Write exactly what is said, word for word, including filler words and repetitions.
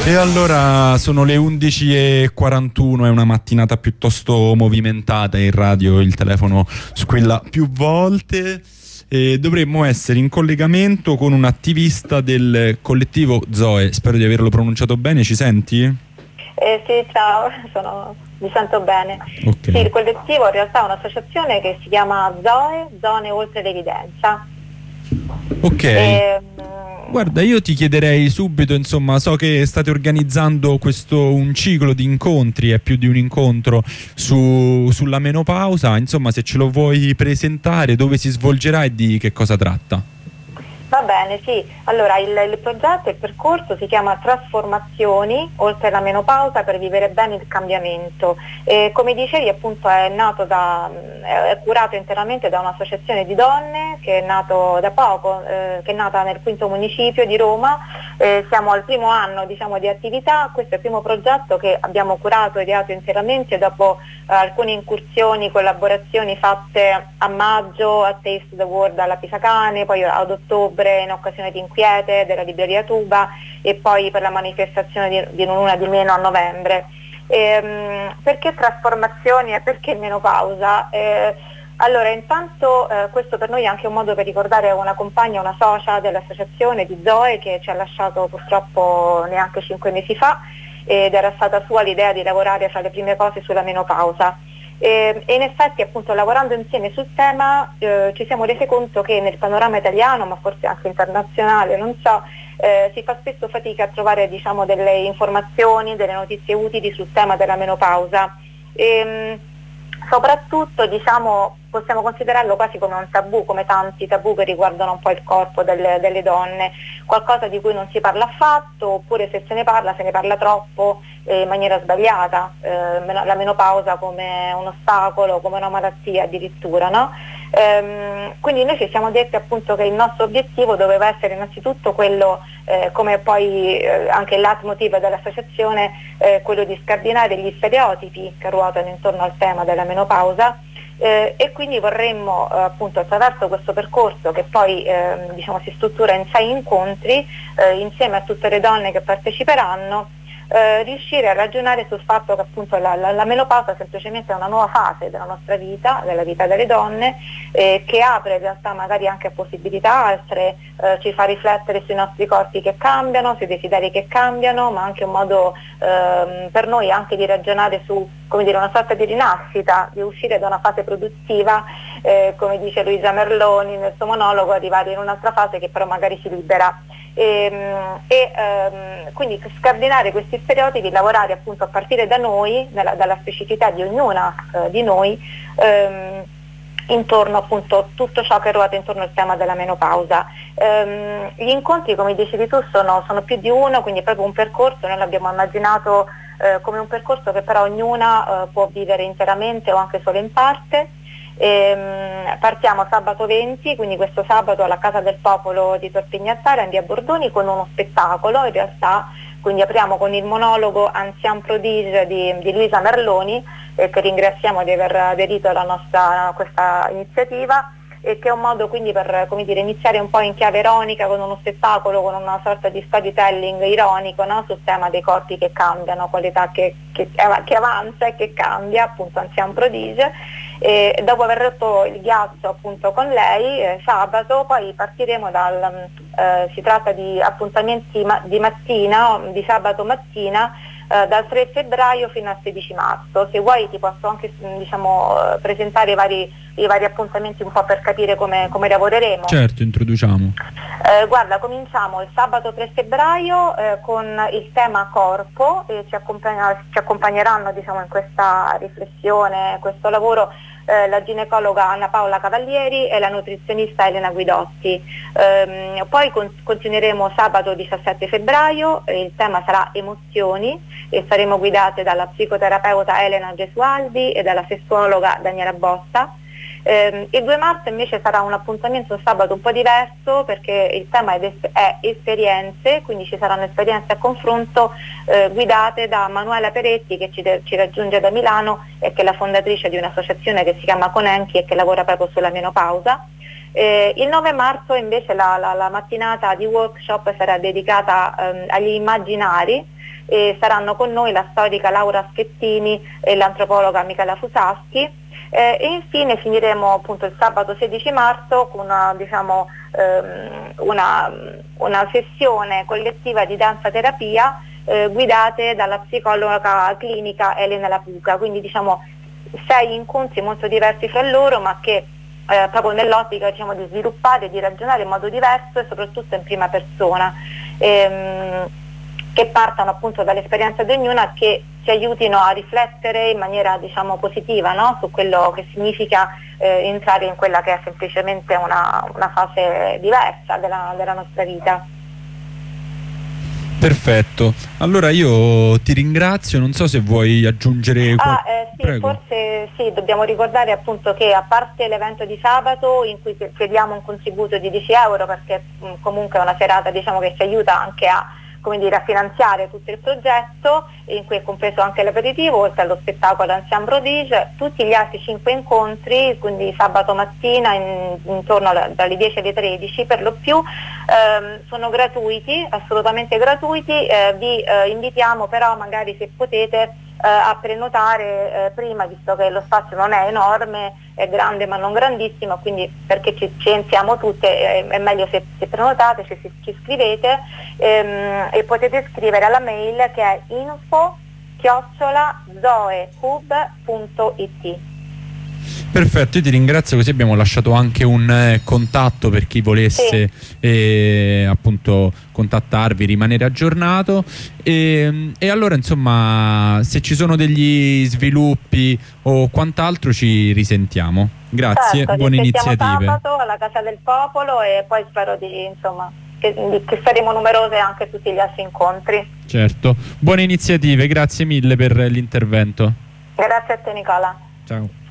E allora sono le undici e quarantuno, è una mattinata piuttosto movimentata in radio, il telefono squilla più volte e dovremmo essere in collegamento con un attivista del collettivo Zoe, spero di averlo pronunciato bene, ci senti? Eh, sì, ciao, sono, mi sento bene. Okay. Sì, il collettivo in realtà è un'associazione che si chiama Zoe, Zone Oltre l'Evidenza. Ok. E, Guarda, io ti chiederei subito, insomma, so che state organizzando questo un ciclo di incontri, è più di un incontro su, sulla menopausa, insomma, se ce lo vuoi presentare, dove si svolgerà e di che cosa tratta. Va bene, sì. Allora, il, il progetto, il percorso si chiama Trasformazioni oltre la menopausa per vivere bene il cambiamento. E come dicevi, appunto, è nato da, è curato interamente da un'associazione di donne che è nato da poco, eh, che è nata nel quinto municipio di Roma. Eh, siamo al primo anno, diciamo, di attività. Questo è il primo progetto che abbiamo curato e ideato interamente dopo eh, alcune incursioni, collaborazioni fatte a maggio a Taste the World alla Pisacane, poi ad ottobre in occasione di Inquiete della libreria Tuba e poi per la manifestazione di, di Non Una di Meno a novembre. Ehm, perché trasformazioni e perché menopausa? Eh, allora intanto eh, questo per noi è anche un modo per ricordare una compagna, una socia dell'associazione di Zoe che ci ha lasciato purtroppo neanche cinque mesi fa ed era stata sua l'idea di lavorare fra le prime cose sulla menopausa. E, e in effetti appunto lavorando insieme sul tema eh, ci siamo resi conto che nel panorama italiano, ma forse anche internazionale, non so, eh, si fa spesso fatica a trovare, diciamo, delle informazioni, delle notizie utili sul tema della menopausa. E, soprattutto, diciamo, possiamo considerarlo quasi come un tabù, come tanti tabù che riguardano un po' il corpo delle, delle donne, qualcosa di cui non si parla affatto, oppure se se ne parla, se ne parla troppo eh, in maniera sbagliata, eh, la menopausa come un ostacolo, come una malattia addirittura, no? Ehm, quindi noi ci siamo detti appunto che il nostro obiettivo doveva essere innanzitutto quello, eh, come poi eh, anche il leitmotiv dell'associazione, eh, quello di scardinare gli stereotipi che ruotano intorno al tema della menopausa. Eh, e quindi vorremmo eh, appunto attraverso questo percorso che poi eh, diciamo, si struttura in sei incontri eh, insieme a tutte le donne che parteciperanno eh, riuscire a ragionare sul fatto che appunto la, la, la menopausa semplicemente è una nuova fase della nostra vita, della vita delle donne, eh, che apre in realtà magari anche a possibilità altre, eh, ci fa riflettere sui nostri corpi che cambiano, sui desideri che cambiano, ma anche un modo eh, per noi anche di ragionare su, come dire, una sorta di rinascita, di uscire da una fase produttiva, eh, come dice Luisa Merloni nel suo monologo, arrivare in un'altra fase che però magari si libera. E, e ehm, quindi scardinare questi stereotipi, lavorare appunto a partire da noi, dalla, dalla specificità di ognuna eh, di noi, ehm, intorno appunto a tutto ciò che ruota intorno al tema della menopausa. Ehm, gli incontri, come dicevi tu, sono, sono più di uno, quindi è proprio un percorso, noi l'abbiamo immaginato eh, come un percorso che però ognuna eh, può vivere interamente o anche solo in parte. Ehm, partiamo sabato venti, quindi questo sabato alla Casa del Popolo di Tor Pignattara in via Bordoni con uno spettacolo in realtà, quindi apriamo con il monologo Ancien Prodige di, di Luisa Merloni, eh, che ringraziamo di aver aderito alla nostra a questa iniziativa, e che è un modo quindi per, come dire, iniziare un po' in chiave ironica con uno spettacolo, con una sorta di storytelling ironico, no? Sul tema dei corpi che cambiano, qualità che, che, che avanza e che cambia, appunto Ancien Prodige. E dopo aver rotto il ghiaccio appunto con lei eh, sabato poi partiremo dal eh, si tratta di appuntamenti ma- di mattina, di sabato mattina, eh, dal tre febbraio fino al sedici marzo. Se vuoi ti posso anche diciamo eh, presentare i vari, i vari appuntamenti un po' per capire come, come lavoreremo. Certo, introduciamo. Eh, guarda, cominciamo il sabato tre febbraio eh, con il tema corpo e ci, accompagna- ci accompagneranno diciamo in questa riflessione, questo lavoro, eh, la ginecologa Anna Paola Cavalieri e la nutrizionista Elena Guidotti. Ehm, poi con- continueremo sabato diciassette febbraio, eh, il tema sarà emozioni e saremo guidate dalla psicoterapeuta Elena Gesualdi e dalla sessuologa Daniela Bossa. Eh, il due marzo invece sarà un appuntamento, un sabato un po' diverso, perché il tema è, es- è esperienze, quindi ci saranno esperienze a confronto eh, guidate da Manuela Peretti, che ci, de- ci raggiunge da Milano e che è la fondatrice di un'associazione che si chiama Conenchi e che lavora proprio sulla menopausa. Eh, il nove marzo invece la, la, la mattinata di workshop sarà dedicata ehm, agli immaginari, e saranno con noi la storica Laura Schettini e l'antropologa Michela Fusaschi. Eh, e infine finiremo appunto il sabato sedici marzo con una, diciamo, ehm, una, una sessione collettiva di danza terapia eh, guidate dalla psicologa clinica Elena Lapuca, quindi diciamo sei incontri molto diversi fra loro, ma che eh, proprio nell'ottica, diciamo, di sviluppare e di ragionare in modo diverso e soprattutto in prima persona, ehm, che partano appunto dall'esperienza di ognuna, che ci aiutino a riflettere in maniera, diciamo, positiva, no? Su quello che significa eh, entrare in quella che è semplicemente una, una fase diversa della, della nostra vita. Perfetto, allora io ti ringrazio, non so se vuoi aggiungere ah, eh, sì, Prego. Forse sì, dobbiamo ricordare appunto che a parte l'evento di sabato in cui chiediamo un contributo di dieci euro, perché mh, comunque è una serata, diciamo, che ci aiuta anche a, come dire, a finanziare tutto il progetto, in cui è compreso anche l'aperitivo, oltre allo spettacolo Ancien Prodige, tutti gli altri cinque incontri, quindi sabato mattina in, intorno alla, dalle dieci alle tredici per lo più, ehm, sono gratuiti, assolutamente gratuiti, eh, vi eh, invitiamo però magari, se potete, Uh, a prenotare uh, prima, visto che lo spazio non è enorme, è grande ma non grandissimo, quindi perché ci, ci entriamo tutte, è, è meglio se, se prenotate, se ci, ci scrivete, ehm, e potete scrivere alla mail che è info chiocciola zoecub punto it. Perfetto, io ti ringrazio, così abbiamo lasciato anche un eh, contatto per chi volesse sì. eh, appunto contattarvi, rimanere aggiornato e, e allora insomma, se ci sono degli sviluppi o quant'altro ci risentiamo. Grazie, certo, buone iniziative. Sabato alla Casa del Popolo e poi spero di, insomma, che, che saremo numerose anche a tutti gli altri incontri. Certo, buone iniziative, grazie mille per l'intervento. Grazie a te Nicola. Ciao.